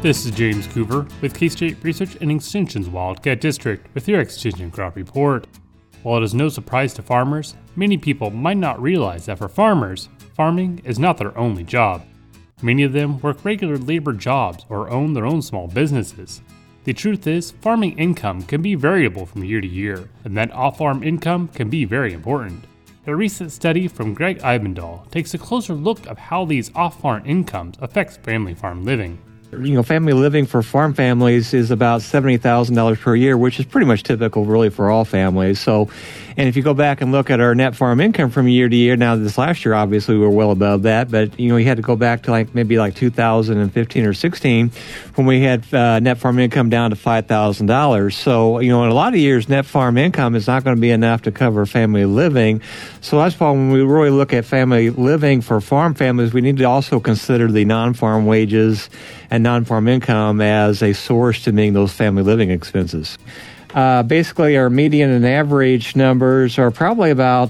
This is James Coover with K-State Research and Extension's Wildcat District with your Extension Crop Report. While it is no surprise to farmers, many people might not realize that for farmers, farming is not their only job. Many of them work regular labor jobs or own their own small businesses. The truth is, farming income can be variable from year to year, and that off-farm income can be very important. A recent study from Greg Eibendahl takes a closer look at how these off-farm incomes affect family farm living. Family living for farm families is about $70,000 per year, which is pretty much typical really for all families. And if you go back and look at our net farm income from year to year, now this last year, obviously, we were well above that, but, you had to go back to maybe 2015 or 16 when we had net farm income down to $5,000. So, in a lot of years, net farm income is not going to be enough to cover family living. So that's why when we really look at family living for farm families, we need to also consider the non-farm wages and non-farm income as a source to meeting those family living expenses. Basically, our median and average numbers are probably about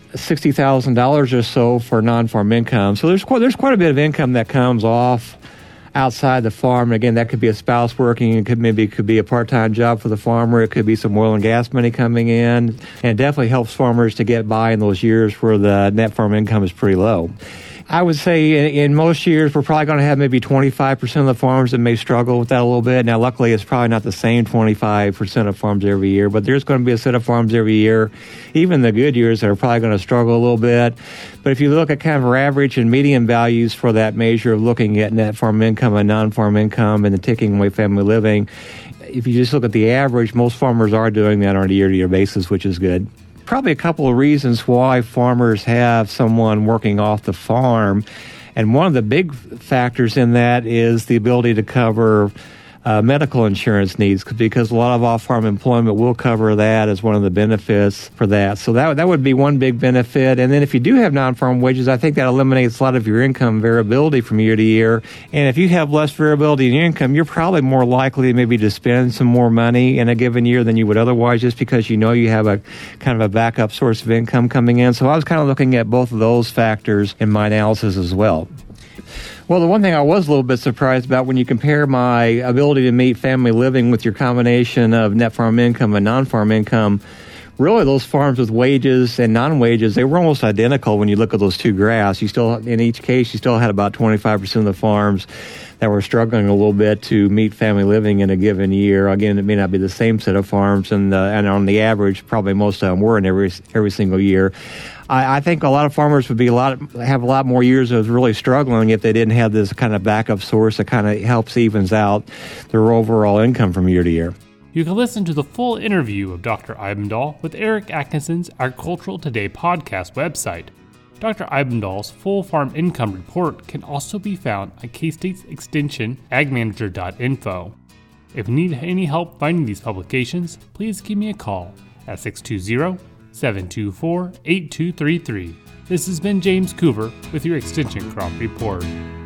$60,000 or so for non-farm income. So there's quite a bit of income that comes off outside the farm. And again, that could be a spouse working. It could be a part-time job for the farmer. It could be some oil and gas money coming in. And it definitely helps farmers to get by in those years where the net farm income is pretty low. I would say in most years, we're probably going to have maybe 25% of the farms that may struggle with that a little bit. Now, luckily, it's probably not the same 25% of farms every year, but there's going to be a set of farms every year, even the good years, that are probably going to struggle a little bit. But if you look at kind of our average and median values for that measure of looking at net farm income and non-farm income and the taking away family living, if you just look at the average, most farmers are doing that on a year-to-year basis, which is good. Probably a couple of reasons why farmers have someone working off the farm. And one of the big factors in that is the ability to cover medical insurance needs, because a lot of off-farm employment will cover that as one of the benefits for that. So that would be one big benefit. And then if you do have non-farm wages, I think that eliminates a lot of your income variability from year to year. And if you have less variability in your income, you're probably more likely maybe to spend some more money in a given year than you would otherwise, just because you have a kind of a backup source of income coming in. So I was kind of looking at both of those factors in my analysis as well. Well, the one thing I was a little bit surprised about when you compare my ability to meet family living with your combination of net farm income and non-farm income, really those farms with wages and non-wages, they were almost identical when you look at those two graphs. In each case, you still had about 25% of the farms that were struggling a little bit to meet family living in a given year. Again, it may not be the same set of farms, and on the average, probably most of them were in every single year. I think a lot of farmers would have a lot more years of really struggling if they didn't have this kind of backup source that kind of helps evens out their overall income from year to year. You can listen to the full interview of Dr. Eibendahl with Eric Atkinson's Agricultural Today podcast website. Dr. Eibendahl's full farm income report can also be found on K-State's extension agmanager.info. If you need any help finding these publications, please give me a call at 620-724-8233. This has been James Coover with your Extension Crop Report.